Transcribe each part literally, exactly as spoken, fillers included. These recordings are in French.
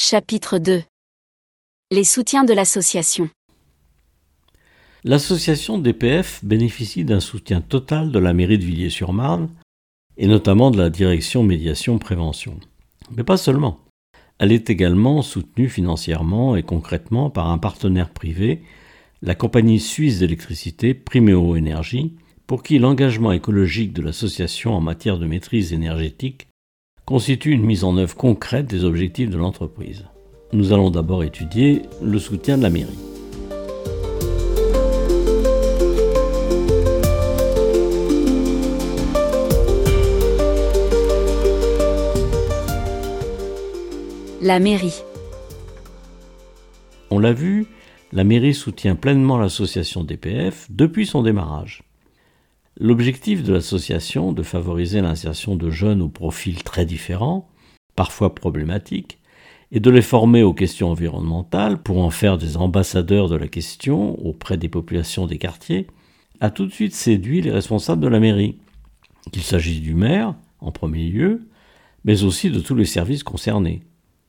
Chapitre deux. Les soutiens de l'association. L'association D P F bénéficie d'un soutien total de la mairie de Villiers-sur-Marne et notamment de la direction médiation-prévention. Mais pas seulement. Elle est également soutenue financièrement et concrètement par un partenaire privé, la compagnie suisse d'électricité Primeo Énergie, pour qui l'engagement écologique de l'association en matière de maîtrise énergétique constitue une mise en œuvre concrète des objectifs de l'entreprise. Nous allons d'abord étudier le soutien de la mairie. La mairie. On l'a vu, la mairie soutient pleinement l'association D P F depuis son démarrage. L'objectif de l'association, de favoriser l'insertion de jeunes aux profils très différents, parfois problématiques, et de les former aux questions environnementales pour en faire des ambassadeurs de la question auprès des populations des quartiers, a tout de suite séduit les responsables de la mairie, qu'il s'agisse du maire, en premier lieu, mais aussi de tous les services concernés.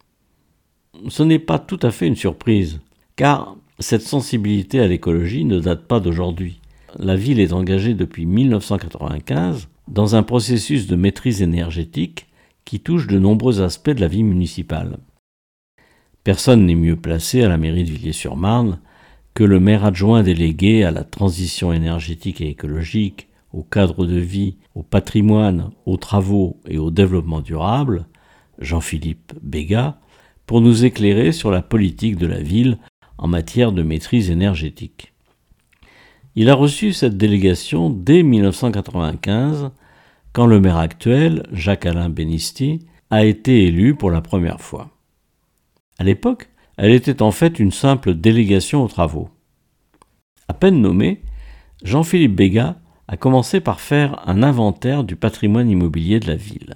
Ce n'est pas tout à fait une surprise, car cette sensibilité à l'écologie ne date pas d'aujourd'hui. La ville est engagée depuis mille neuf cent quatre-vingt-quinze dans un processus de maîtrise énergétique qui touche de nombreux aspects de la vie municipale. Personne n'est mieux placé à la mairie de Villiers-sur-Marne que le maire adjoint délégué à la transition énergétique et écologique, au cadre de vie, au patrimoine, aux travaux et au développement durable, Jean-Philippe Béga, pour nous éclairer sur la politique de la ville en matière de maîtrise énergétique. Il a reçu cette délégation dès mille neuf cent quatre-vingt-quinze, quand le maire actuel, Jacques-Alain Benisti, a été élu pour la première fois. À l'époque, elle était en fait une simple délégation aux travaux. À peine nommé, Jean-Philippe Béga a commencé par faire un inventaire du patrimoine immobilier de la ville.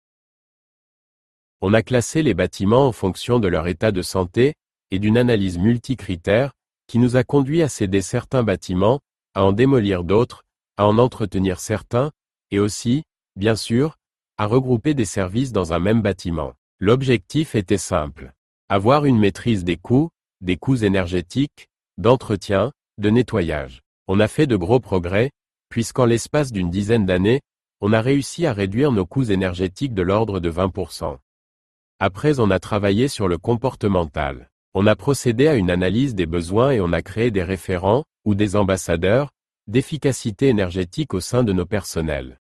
On a classé les bâtiments en fonction de leur état de santé et d'une analyse multicritère qui nous a conduit à céder certains bâtiments, à en démolir d'autres, à en entretenir certains, et aussi, bien sûr, à regrouper des services dans un même bâtiment. L'objectif était simple. Avoir une maîtrise des coûts, des coûts énergétiques, d'entretien, de nettoyage. On a fait de gros progrès, puisqu'en l'espace d'une dizaine d'années, on a réussi à réduire nos coûts énergétiques de l'ordre de vingt pour cent. Après, on a travaillé sur le comportemental. On a procédé à une analyse des besoins et on a créé des référents, ou des ambassadeurs, d'efficacité énergétique au sein de nos personnels.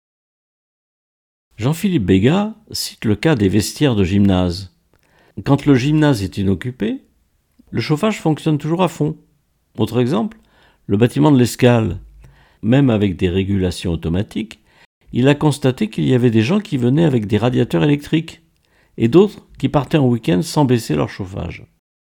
Jean-Philippe Béga cite le cas des vestiaires de gymnase. Quand le gymnase est inoccupé, le chauffage fonctionne toujours à fond. Autre exemple, le bâtiment de l'Escale. Même avec des régulations automatiques, il a constaté qu'il y avait des gens qui venaient avec des radiateurs électriques et d'autres qui partaient en week-end sans baisser leur chauffage.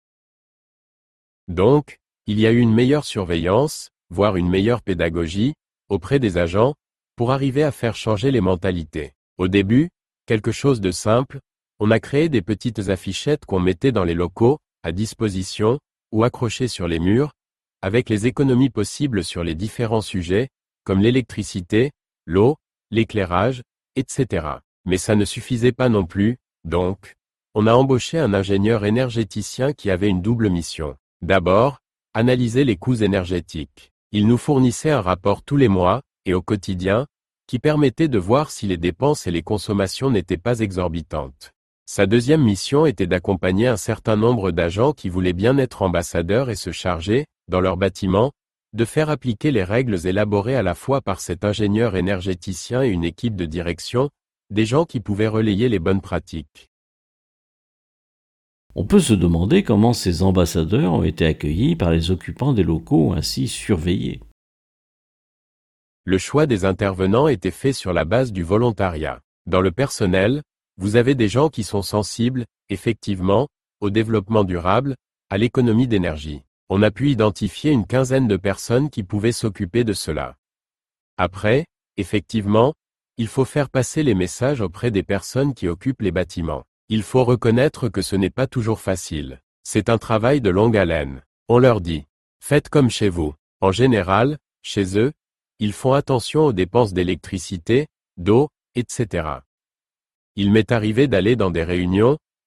Donc, il y a eu une meilleure surveillance, voire une meilleure pédagogie, auprès des agents, pour arriver à faire changer les mentalités. Au début, quelque chose de simple, on a créé des petites affichettes qu'on mettait dans les locaux, à disposition, ou accrochées sur les murs, avec les économies possibles sur les différents sujets, comme l'électricité, l'eau, l'éclairage, et cetera. Mais ça ne suffisait pas non plus, donc, on a embauché un ingénieur énergéticien qui avait une double mission. D'abord, analyser les coûts énergétiques. Il nous fournissait un rapport tous les mois, et au quotidien, qui permettait de voir si les dépenses et les consommations n'étaient pas exorbitantes. Sa deuxième mission était d'accompagner un certain nombre d'agents qui voulaient bien être ambassadeurs et se charger, dans leur bâtiment, de faire appliquer les règles élaborées à la fois par cet ingénieur énergéticien et une équipe de direction, des gens qui pouvaient relayer les bonnes pratiques. On peut se demander comment ces ambassadeurs ont été accueillis par les occupants des locaux ainsi surveillés. Le choix des intervenants était fait sur la base du volontariat. Dans le personnel, vous avez des gens qui sont sensibles, effectivement, au développement durable, à l'économie d'énergie. On a pu identifier une quinzaine de personnes qui pouvaient s'occuper de cela. Après, effectivement, il faut faire passer les messages auprès des personnes qui occupent les bâtiments. Il faut reconnaître que ce n'est pas toujours facile. C'est un travail de longue haleine. On leur dit, faites comme chez vous. En général, chez eux, ils font attention aux dépenses d'électricité, d'eau, et cetera. Il m'est arrivé d'aller dans des réunions,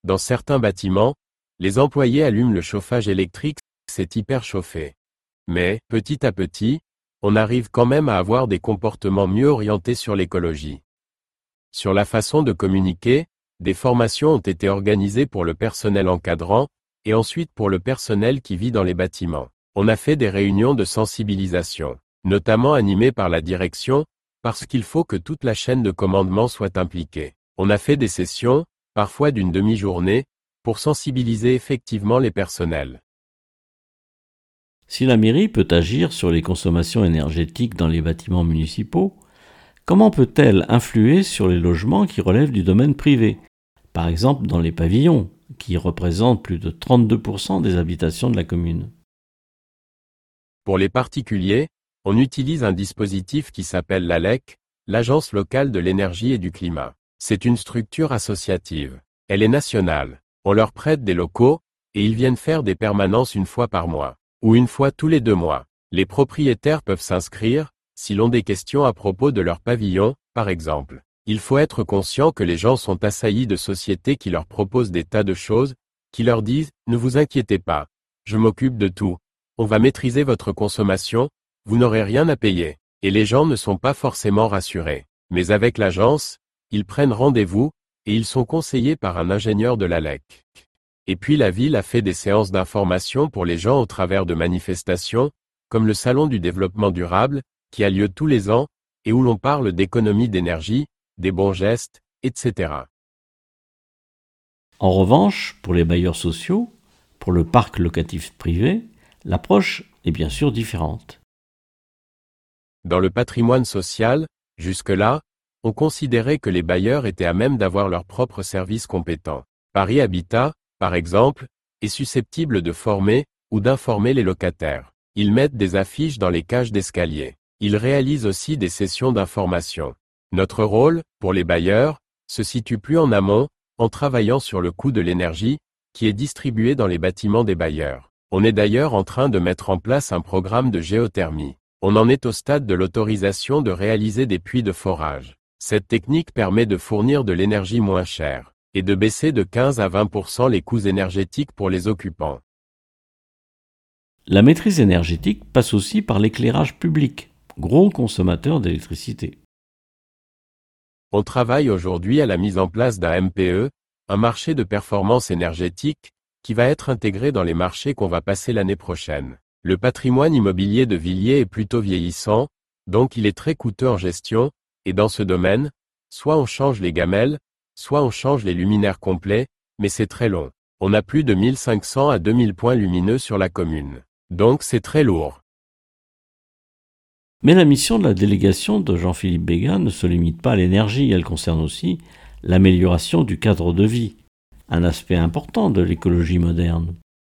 Dans certains bâtiments, les employés allument le chauffage électrique, c'est hyper chauffé. Mais, petit à petit, on arrive quand même à avoir des comportements mieux orientés sur l'écologie. Sur la façon de communiquer, des formations ont été organisées pour le personnel encadrant, et ensuite pour le personnel qui vit dans les bâtiments. On a fait des réunions de sensibilisation, notamment animées par la direction, parce qu'il faut que toute la chaîne de commandement soit impliquée. On a fait des sessions, parfois d'une demi-journée, pour sensibiliser effectivement les personnels. Si la mairie peut agir sur les consommations énergétiques dans les bâtiments municipaux, comment peut-elle influer sur les logements qui relèvent du domaine privé, par exemple dans les pavillons, qui représentent plus de trente-deux pour cent des habitations de la commune? Pour les particuliers, on utilise un dispositif qui s'appelle l'A L E C, l'Agence locale de l'énergie et du climat. C'est une structure associative. Elle est nationale. On leur prête des locaux, et ils viennent faire des permanences une fois par mois, ou une fois tous les deux mois. Les propriétaires peuvent s'inscrire, s'ils ont des questions à propos de leur pavillon, par exemple. Il faut être conscient que les gens sont assaillis de sociétés qui leur proposent des tas de choses, qui leur disent « Ne vous inquiétez pas, je m'occupe de tout. On va maîtriser votre consommation, vous n'aurez rien à payer. » Et les gens ne sont pas forcément rassurés. Mais avec l'agence, ils prennent rendez-vous, et ils sont conseillés par un ingénieur de l'A L E C. Et puis la ville a fait des séances d'information pour les gens au travers de manifestations, comme le Salon du développement durable, qui a lieu tous les ans, et où l'on parle d'économie d'énergie, des bons gestes, et cetera. En revanche, pour les bailleurs sociaux, pour le parc locatif privé, l'approche est bien sûr différente. Dans le patrimoine social, jusque-là, on considérait que les bailleurs étaient à même d'avoir leurs propres services compétents. Paris Habitat, par exemple, est susceptible de former ou d'informer les locataires. Ils mettent des affiches dans les cages d'escalier. Ils réalisent aussi des sessions d'information. Notre rôle, pour les bailleurs, se situe plus en amont, en travaillant sur le coût de l'énergie, qui est distribué dans les bâtiments des bailleurs. On est d'ailleurs en train de mettre en place un programme de géothermie. On en est au stade de l'autorisation de réaliser des puits de forage. Cette technique permet de fournir de l'énergie moins chère, et de baisser de quinze à vingt pour cent les coûts énergétiques pour les occupants. La maîtrise énergétique passe aussi par l'éclairage public, gros consommateur d'électricité. On travaille aujourd'hui à la mise en place d'un M P E, un marché de performance énergétique, qui va être intégré dans les marchés qu'on va passer l'année prochaine. Le patrimoine immobilier de Villiers est plutôt vieillissant, donc il est très coûteux en gestion, et dans ce domaine, soit on change les gamelles, soit on change les luminaires complets, mais c'est très long. On a plus de mille cinq cents à deux mille points lumineux sur la commune. Donc c'est très lourd. Mais la mission de la délégation de Jean-Philippe Béguin ne se limite pas à l'énergie, elle concerne aussi l'amélioration du cadre de vie, un aspect important de l'écologie moderne.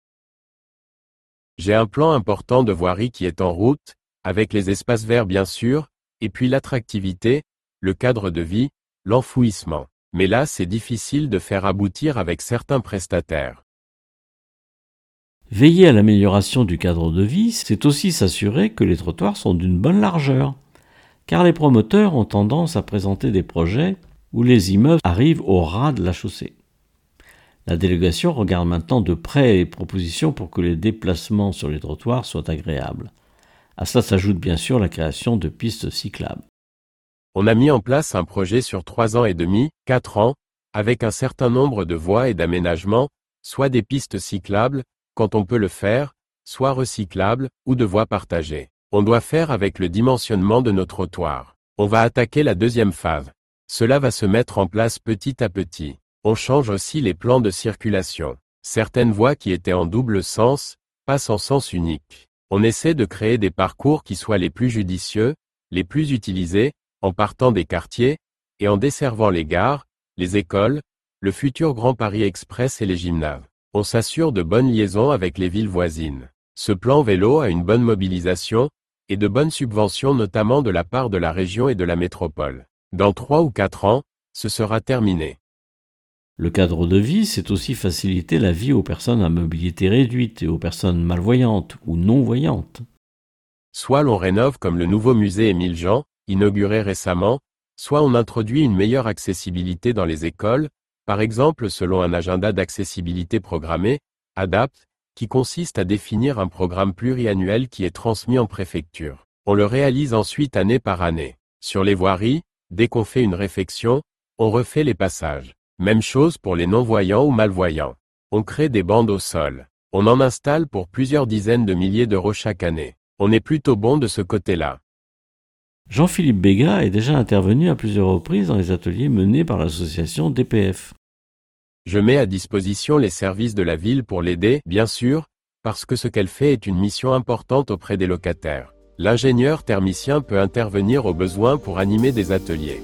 J'ai un plan important de voirie qui est en route, avec les espaces verts bien sûr, et puis l'attractivité, le cadre de vie, l'enfouissement. Mais là c'est difficile de faire aboutir avec certains prestataires. Veiller à l'amélioration du cadre de vie, c'est aussi s'assurer que les trottoirs sont d'une bonne largeur, car les promoteurs ont tendance à présenter des projets où les immeubles arrivent au ras de la chaussée. La délégation regarde maintenant de près les propositions pour que les déplacements sur les trottoirs soient agréables. À cela s'ajoute bien sûr la création de pistes cyclables. On a mis en place un projet sur trois ans et demi, quatre ans, avec un certain nombre de voies et d'aménagements, soit des pistes cyclables, quand on peut le faire, soit recyclables, ou de voies partagées. On doit faire avec le dimensionnement de nos trottoirs. On va attaquer la deuxième phase. Cela va se mettre en place petit à petit. On change aussi les plans de circulation. Certaines voies qui étaient en double sens, passent en sens unique. On essaie de créer des parcours qui soient les plus judicieux, les plus utilisés, en partant des quartiers, et en desservant les gares, les écoles, le futur Grand Paris Express et les gymnases. On s'assure de bonnes liaisons avec les villes voisines. Ce plan vélo a une bonne mobilisation, et de bonnes subventions notamment de la part de la région et de la métropole. Dans trois ou quatre ans, ce sera terminé. Le cadre de vie, c'est aussi faciliter la vie aux personnes à mobilité réduite et aux personnes malvoyantes ou non-voyantes. Soit l'on rénove comme le nouveau musée Émile Jean, inauguré récemment, soit on introduit une meilleure accessibilité dans les écoles, Par exemple selon un agenda d'accessibilité programmée, A D A P T, qui consiste à définir un programme pluriannuel qui est transmis en préfecture. On le réalise ensuite année par année. Sur les voiries, dès qu'on fait une réfection, on refait les passages. Même chose pour les non-voyants ou malvoyants. On crée des bandes au sol. On en installe pour plusieurs dizaines de milliers d'euros chaque année. On est plutôt bon de ce côté-là. Jean-Philippe Béga est déjà intervenu à plusieurs reprises dans les ateliers menés par l'association D P F. Je mets à disposition les services de la ville pour l'aider, bien sûr, parce que ce qu'elle fait est une mission importante auprès des locataires. L'ingénieur thermicien peut intervenir au besoin pour animer des ateliers.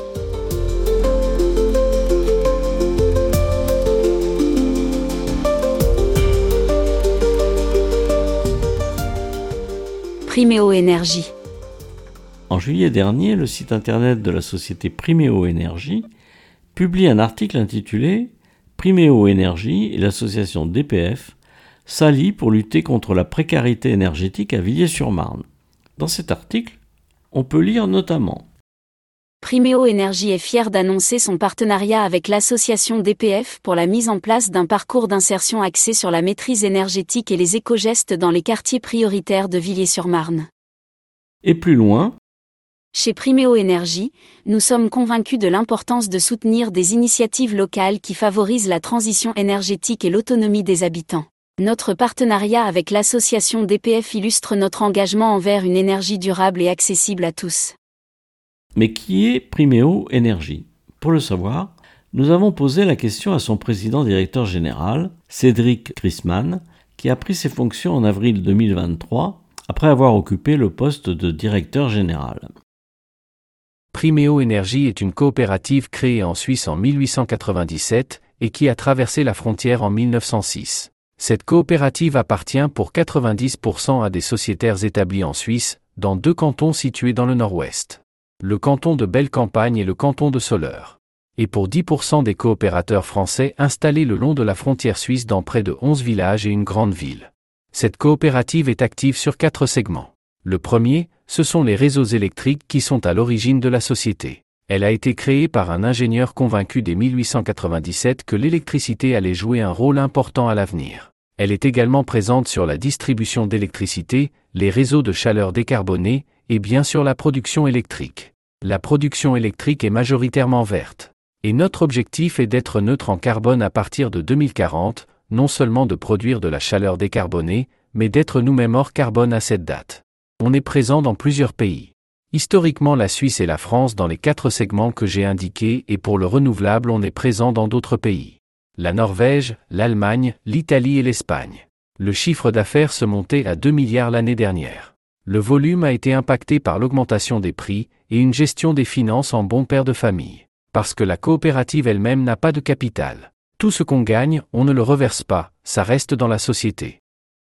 Priméo Énergie. En juillet dernier, le site internet de la société Priméo Énergie publie un article intitulé « Priméo Énergie et l'association D P F s'allient pour lutter contre la précarité énergétique à Villiers-sur-Marne ». Dans cet article, on peut lire notamment Priméo Énergie est fier d'annoncer son partenariat avec l'association D P F pour la mise en place d'un parcours d'insertion axé sur la maîtrise énergétique et les éco-gestes dans les quartiers prioritaires de Villiers-sur-Marne. Et plus loin, chez Priméo Énergie, nous sommes convaincus de l'importance de soutenir des initiatives locales qui favorisent la transition énergétique et l'autonomie des habitants. Notre partenariat avec l'association D P F illustre notre engagement envers une énergie durable et accessible à tous. Mais qui est Priméo Énergie ? Pour le savoir, nous avons posé la question à son président-directeur général, Cédric Chrisman, qui a pris ses fonctions en avril deux mille vingt-trois, après avoir occupé le poste de directeur général. Priméo Énergie est une coopérative créée en Suisse en mille huit cent quatre-vingt-dix-sept et qui a traversé la frontière en mille neuf cent six. Cette coopérative appartient pour quatre-vingt-dix pour cent à des sociétaires établis en Suisse, dans deux cantons situés dans le nord-ouest. Le canton de Belle-Campagne et le canton de Soleure. Et pour dix pour cent des coopérateurs français installés le long de la frontière suisse dans près de onze villages et une grande ville. Cette coopérative est active sur quatre segments. Le premier, ce sont les réseaux électriques qui sont à l'origine de la société. Elle a été créée par un ingénieur convaincu dès mille huit cent quatre-vingt-dix-sept que l'électricité allait jouer un rôle important à l'avenir. Elle est également présente sur la distribution d'électricité, les réseaux de chaleur décarbonés, et bien sûr la production électrique. La production électrique est majoritairement verte. Et notre objectif est d'être neutre en carbone à partir de deux mille quarante, non seulement de produire de la chaleur décarbonée, mais d'être nous-mêmes hors carbone à cette date. On est présent dans plusieurs pays. Historiquement la Suisse et la France dans les quatre segments que j'ai indiqués et pour le renouvelable on est présent dans d'autres pays. La Norvège, l'Allemagne, l'Italie et l'Espagne. Le chiffre d'affaires se montait à deux milliards l'année dernière. Le volume a été impacté par l'augmentation des prix et une gestion des finances en bon père de famille. Parce que la coopérative elle-même n'a pas de capital. Tout ce qu'on gagne, on ne le reverse pas, ça reste dans la société.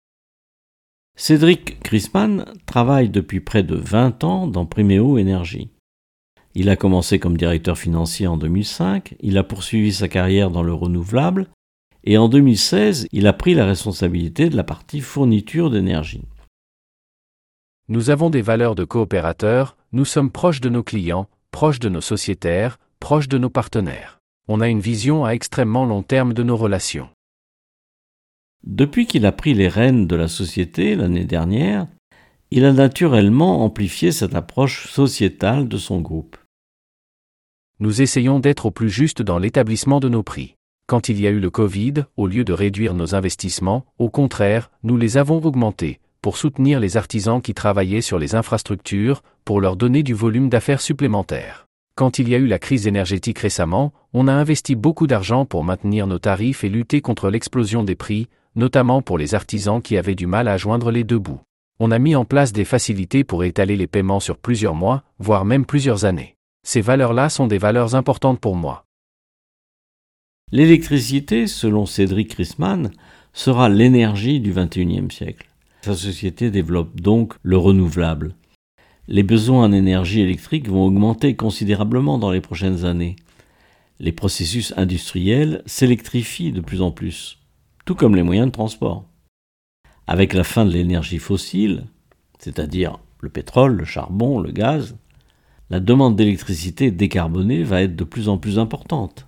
Cédric Chrisman travaille depuis près de vingt ans dans Priméo Énergie. Il a commencé comme directeur financier en deux mille cinq, il a poursuivi sa carrière dans le renouvelable et en deux mille seize, il a pris la responsabilité de la partie fourniture d'énergie. Nous avons des valeurs de coopérateurs, nous sommes proches de nos clients, proches de nos sociétaires, proches de nos partenaires. On a une vision à extrêmement long terme de nos relations. Depuis qu'il a pris les rênes de la société l'année dernière, il a naturellement amplifié cette approche sociétale de son groupe. Nous essayons d'être au plus juste dans l'établissement de nos prix. Quand il y a eu le Covid, au lieu de réduire nos investissements, au contraire, nous les avons augmentés, pour soutenir les artisans qui travaillaient sur les infrastructures, pour leur donner du volume d'affaires supplémentaire. Quand il y a eu la crise énergétique récemment, on a investi beaucoup d'argent pour maintenir nos tarifs et lutter contre l'explosion des prix, notamment pour les artisans qui avaient du mal à joindre les deux bouts. On a mis en place des facilités pour étaler les paiements sur plusieurs mois, voire même plusieurs années. Ces valeurs-là sont des valeurs importantes pour moi. L'électricité, selon Cédric Chrisman, sera l'énergie du vingt et unième siècle. Sa société développe donc le renouvelable. Les besoins en énergie électrique vont augmenter considérablement dans les prochaines années. Les processus industriels s'électrifient de plus en plus, tout comme les moyens de transport. Avec la fin de l'énergie fossile, c'est-à-dire le pétrole, le charbon, le gaz, la demande d'électricité décarbonée va être de plus en plus importante.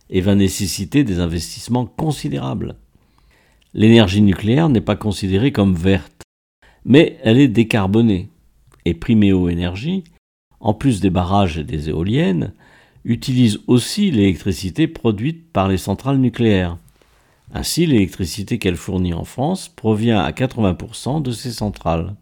et va nécessiter des investissements considérables. L'énergie nucléaire n'est pas considérée comme verte, mais elle est décarbonée. Et Priméo Énergie, en plus des barrages et des éoliennes, utilise aussi l'électricité produite par les centrales nucléaires. Ainsi, l'électricité qu'elle fournit en France provient à quatre-vingts pour cent de ces centrales.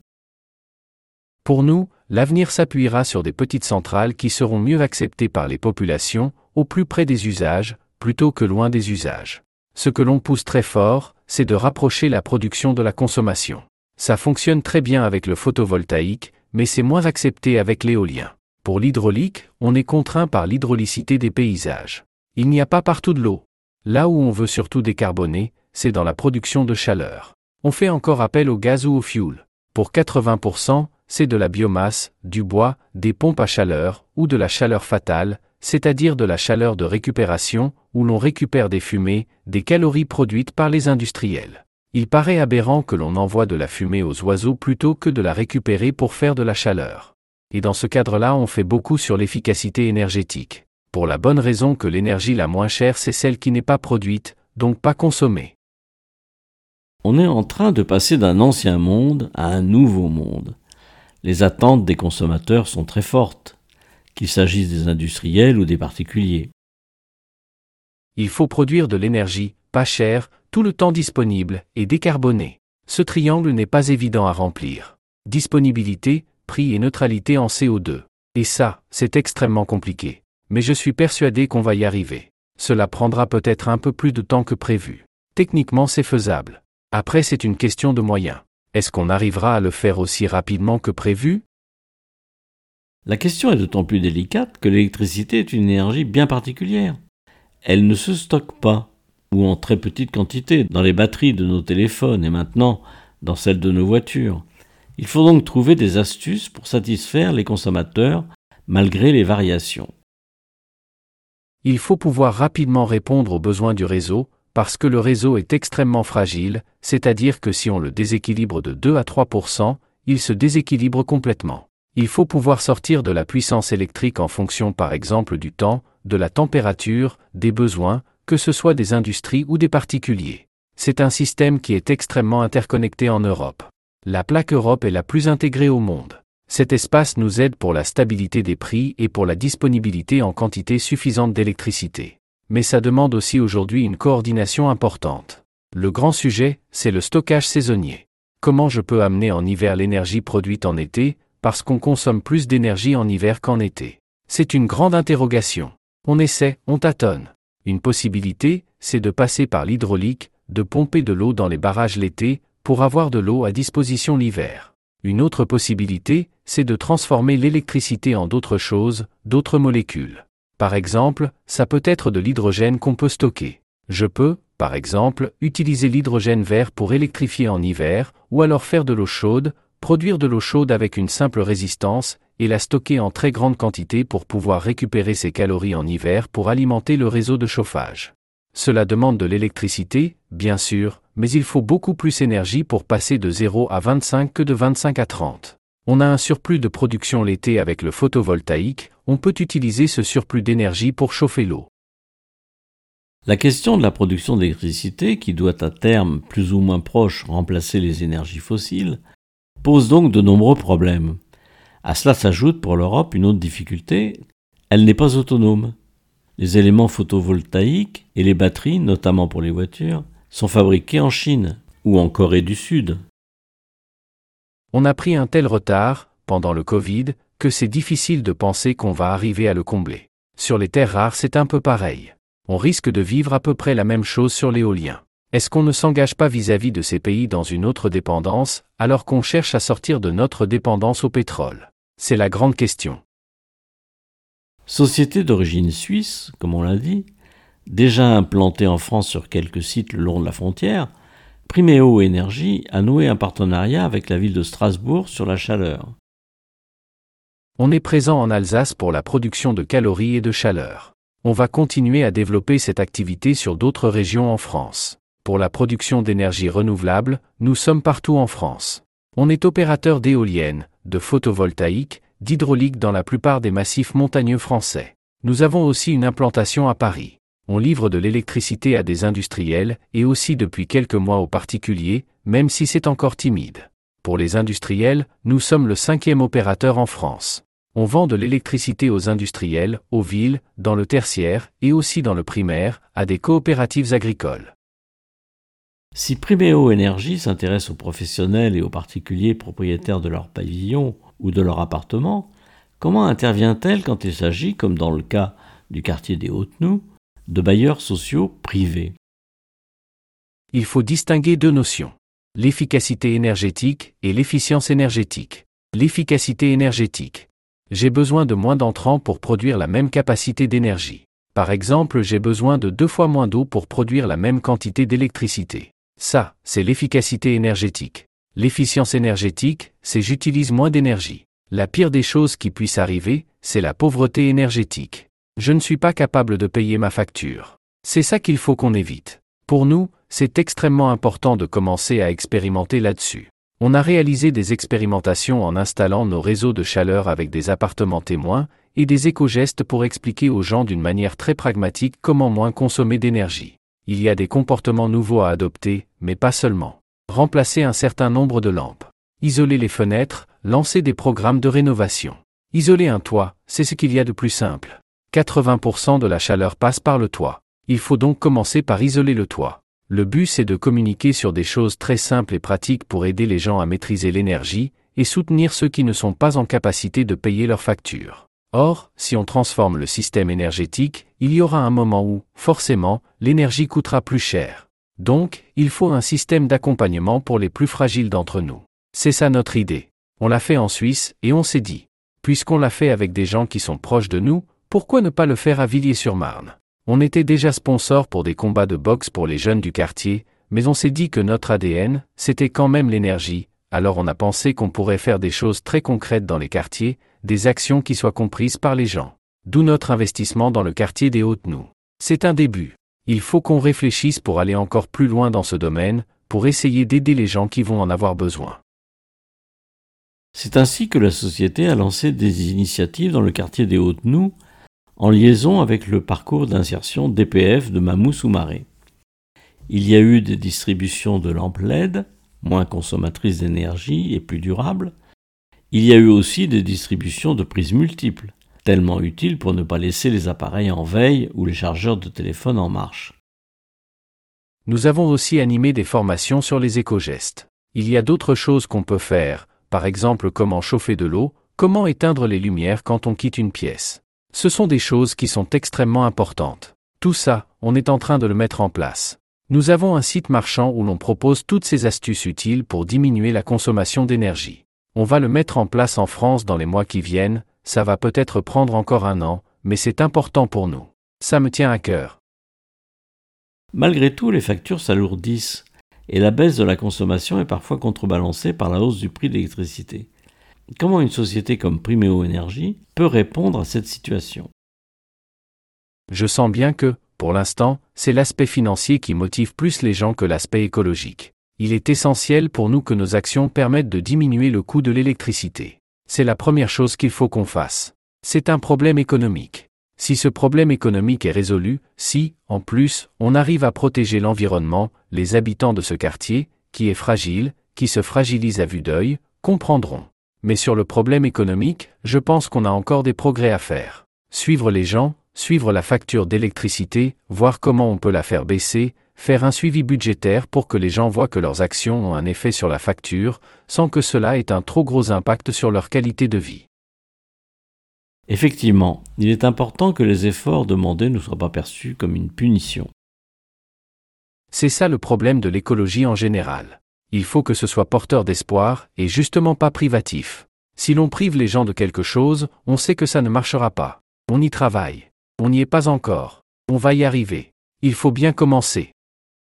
Pour nous, l'avenir s'appuiera sur des petites centrales qui seront mieux acceptées par les populations, au plus près des usages, plutôt que loin des usages. Ce que l'on pousse très fort, c'est de rapprocher la production de la consommation. Ça fonctionne très bien avec le photovoltaïque, mais c'est moins accepté avec l'éolien. Pour l'hydraulique, on est contraint par l'hydraulicité des paysages. Il n'y a pas partout de l'eau. Là où on veut surtout décarboner, c'est dans la production de chaleur. On fait encore appel au gaz ou au fioul. Pour quatre-vingts pour cent, c'est de la biomasse, du bois, des pompes à chaleur, ou de la chaleur fatale, c'est-à-dire de la chaleur de récupération, où l'on récupère des fumées, des calories produites par les industriels. Il paraît aberrant que l'on envoie de la fumée aux oiseaux plutôt que de la récupérer pour faire de la chaleur. Et dans ce cadre-là, on fait beaucoup sur l'efficacité énergétique. Pour la bonne raison que l'énergie la moins chère, c'est celle qui n'est pas produite, donc pas consommée. On est en train de passer d'un ancien monde à un nouveau monde. Les attentes des consommateurs sont très fortes, qu'il s'agisse des industriels ou des particuliers. Il faut produire de l'énergie, pas chère, tout le temps disponible, et décarbonée. Ce triangle n'est pas évident à remplir. Disponibilité, prix et neutralité en C O deux. Et ça, c'est extrêmement compliqué. Mais je suis persuadé qu'on va y arriver. Cela prendra peut-être un peu plus de temps que prévu. Techniquement, c'est faisable. Après, c'est une question de moyens. Est-ce qu'on arrivera à le faire aussi rapidement que prévu ? La question est d'autant plus délicate que l'électricité est une énergie bien particulière. Elle ne se stocke pas, ou en très petite quantité, dans les batteries de nos téléphones et maintenant dans celles de nos voitures. Il faut donc trouver des astuces pour satisfaire les consommateurs malgré les variations. Il faut pouvoir rapidement répondre aux besoins du réseau, parce que le réseau est extrêmement fragile, c'est-à-dire que si on le déséquilibre de deux à trois pour cent, il se déséquilibre complètement. Il faut pouvoir sortir de la puissance électrique en fonction par exemple du temps, de la température, des besoins, que ce soit des industries ou des particuliers. C'est un système qui est extrêmement interconnecté en Europe. La plaque Europe est la plus intégrée au monde. Cet espace nous aide pour la stabilité des prix et pour la disponibilité en quantité suffisante d'électricité. Mais ça demande aussi aujourd'hui une coordination importante. Le grand sujet, c'est le stockage saisonnier. Comment je peux amener en hiver l'énergie produite en été, parce qu'on consomme plus d'énergie en hiver qu'en été? C'est une grande interrogation. On essaie, on tâtonne. Une possibilité, c'est de passer par l'hydraulique, de pomper de l'eau dans les barrages l'été, pour avoir de l'eau à disposition l'hiver. Une autre possibilité, c'est de transformer l'électricité en d'autres choses, d'autres molécules. Par exemple, ça peut être de l'hydrogène qu'on peut stocker. Je peux, par exemple, utiliser l'hydrogène vert pour électrifier en hiver, ou alors faire de l'eau chaude, produire de l'eau chaude avec une simple résistance, et la stocker en très grande quantité pour pouvoir récupérer ces calories en hiver pour alimenter le réseau de chauffage. Cela demande de l'électricité, bien sûr, mais il faut beaucoup plus d'énergie pour passer de zéro à vingt-cinq que de vingt-cinq à trente. On a un surplus de production l'été avec le photovoltaïque, on peut utiliser ce surplus d'énergie pour chauffer l'eau. La question de la production d'électricité, qui doit à terme plus ou moins proche remplacer les énergies fossiles, pose donc de nombreux problèmes. À cela s'ajoute pour l'Europe une autre difficulté, elle n'est pas autonome. Les éléments photovoltaïques et les batteries, notamment pour les voitures, sont fabriqués en Chine ou en Corée du Sud. On a pris un tel retard, pendant le Covid, que c'est difficile de penser qu'on va arriver à le combler. Sur les terres rares, c'est un peu pareil. On risque de vivre à peu près la même chose sur l'éolien. Est-ce qu'on ne s'engage pas vis-à-vis de ces pays dans une autre dépendance, alors qu'on cherche à sortir de notre dépendance au pétrole? C'est la grande question. Société d'origine suisse, comme on l'a dit, déjà implantée en France sur quelques sites le long de la frontière, Priméo Énergie a noué un partenariat avec la ville de Strasbourg sur la chaleur. On est présent en Alsace pour la production de calories et de chaleur. On va continuer à développer cette activité sur d'autres régions en France. Pour la production d'énergie renouvelable, nous sommes partout en France. On est opérateur d'éoliennes, de photovoltaïque, d'hydraulique dans la plupart des massifs montagneux français. Nous avons aussi une implantation à Paris. On livre de l'électricité à des industriels et aussi depuis quelques mois aux particuliers, même si c'est encore timide. Pour les industriels, nous sommes le cinquième opérateur en France. On vend de l'électricité aux industriels, aux villes, dans le tertiaire et aussi dans le primaire, à des coopératives agricoles. Si Priméo Énergie s'intéresse aux professionnels et aux particuliers propriétaires de leur pavillon ou de leur appartement, comment intervient-elle quand il s'agit, comme dans le cas du quartier des Hautes-Noues, de bailleurs sociaux privés? Il faut distinguer deux notions. L'efficacité énergétique et l'efficience énergétique. L'efficacité énergétique. J'ai besoin de moins d'entrants pour produire la même capacité d'énergie. Par exemple, j'ai besoin de deux fois moins d'eau pour produire la même quantité d'électricité. Ça, c'est l'efficacité énergétique. L'efficience énergétique, c'est j'utilise moins d'énergie. La pire des choses qui puisse arriver, c'est la pauvreté énergétique. Je ne suis pas capable de payer ma facture. C'est ça qu'il faut qu'on évite. Pour nous, c'est extrêmement important de commencer à expérimenter là-dessus. On a réalisé des expérimentations en installant nos réseaux de chaleur avec des appartements témoins et des éco-gestes pour expliquer aux gens d'une manière très pragmatique comment moins consommer d'énergie. Il y a des comportements nouveaux à adopter, mais pas seulement. Remplacer un certain nombre de lampes. Isoler les fenêtres, lancer des programmes de rénovation. Isoler un toit, c'est ce qu'il y a de plus simple. quatre-vingts pour cent de la chaleur passe par le toit. Il faut donc commencer par isoler le toit. Le but c'est de communiquer sur des choses très simples et pratiques pour aider les gens à maîtriser l'énergie et soutenir ceux qui ne sont pas en capacité de payer leurs factures. Or, si on transforme le système énergétique, il y aura un moment où, forcément, l'énergie coûtera plus cher. Donc, il faut un système d'accompagnement pour les plus fragiles d'entre nous. C'est ça notre idée. On l'a fait en Suisse et on s'est dit, puisqu'on l'a fait avec des gens qui sont proches de nous, pourquoi ne pas le faire à Villiers-sur-Marne? On était déjà sponsor pour des combats de boxe pour les jeunes du quartier, mais on s'est dit que notre A D N, c'était quand même l'énergie, alors on a pensé qu'on pourrait faire des choses très concrètes dans les quartiers, des actions qui soient comprises par les gens. D'où notre investissement dans le quartier des Hautes-Noues. C'est un début. Il faut qu'on réfléchisse pour aller encore plus loin dans ce domaine, pour essayer d'aider les gens qui vont en avoir besoin. C'est ainsi que la société a lancé des initiatives dans le quartier des Hautes-Noues, en liaison avec le parcours d'insertion D P F de Mamou-Soumaré. Il y a eu des distributions de lampes L E D, moins consommatrices d'énergie et plus durables. Il y a eu aussi des distributions de prises multiples, tellement utiles pour ne pas laisser les appareils en veille ou les chargeurs de téléphone en marche. Nous avons aussi animé des formations sur les éco-gestes. Il y a d'autres choses qu'on peut faire, par exemple comment chauffer de l'eau, comment éteindre les lumières quand on quitte une pièce. Ce sont des choses qui sont extrêmement importantes. Tout ça, on est en train de le mettre en place. Nous avons un site marchand où l'on propose toutes ces astuces utiles pour diminuer la consommation d'énergie. On va le mettre en place en France dans les mois qui viennent, ça va peut-être prendre encore un an, mais c'est important pour nous. Ça me tient à cœur. Malgré tout, les factures s'alourdissent et la baisse de la consommation est parfois contrebalancée par la hausse du prix de l'électricité. Comment une société comme Priméo Énergie peut répondre à cette situation? Je sens bien que, pour l'instant, c'est l'aspect financier qui motive plus les gens que l'aspect écologique. Il est essentiel pour nous que nos actions permettent de diminuer le coût de l'électricité. C'est la première chose qu'il faut qu'on fasse. C'est un problème économique. Si ce problème économique est résolu, si, en plus, on arrive à protéger l'environnement, les habitants de ce quartier, qui est fragile, qui se fragilise à vue d'œil, comprendront. Mais sur le problème économique, je pense qu'on a encore des progrès à faire. Suivre les gens, suivre la facture d'électricité, voir comment on peut la faire baisser, faire un suivi budgétaire pour que les gens voient que leurs actions ont un effet sur la facture, sans que cela ait un trop gros impact sur leur qualité de vie. Effectivement, il est important que les efforts demandés ne soient pas perçus comme une punition. C'est ça le problème de l'écologie en général. Il faut que ce soit porteur d'espoir, et justement pas privatif. Si l'on prive les gens de quelque chose, on sait que ça ne marchera pas. On y travaille. On n'y est pas encore. On va y arriver. Il faut bien commencer.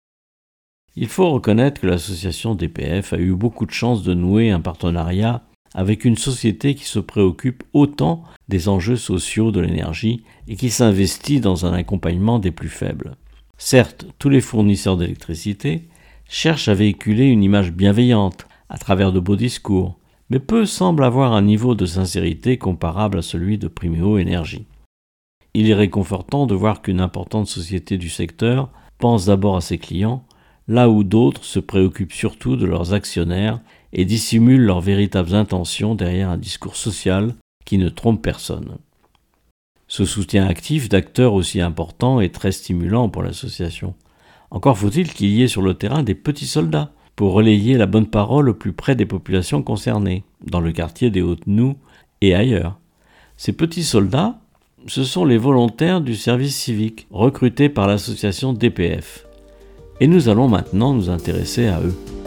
Il faut reconnaître que l'association D P F a eu beaucoup de chance de nouer un partenariat avec une société qui se préoccupe autant des enjeux sociaux de l'énergie et qui s'investit dans un accompagnement des plus faibles. Certes, tous les fournisseurs d'électricité cherchent à véhiculer une image bienveillante à travers de beaux discours, mais peu semblent avoir un niveau de sincérité comparable à celui de Priméo Énergie. il est réconfortant de voir qu'une importante société du secteur pense d'abord à ses clients, là où d'autres se préoccupent surtout de leurs actionnaires et dissimulent leurs véritables intentions derrière un discours social qui ne trompe personne. Ce soutien actif d'acteurs aussi importants est très stimulant pour l'association. Encore faut-il qu'il y ait sur le terrain des petits soldats pour relayer la bonne parole au plus près des populations concernées, dans le quartier des Hautes-Noues et ailleurs. Ces petits soldats, ce sont les volontaires du service civique, recrutés par l'association D P F. Et nous allons maintenant nous intéresser à eux.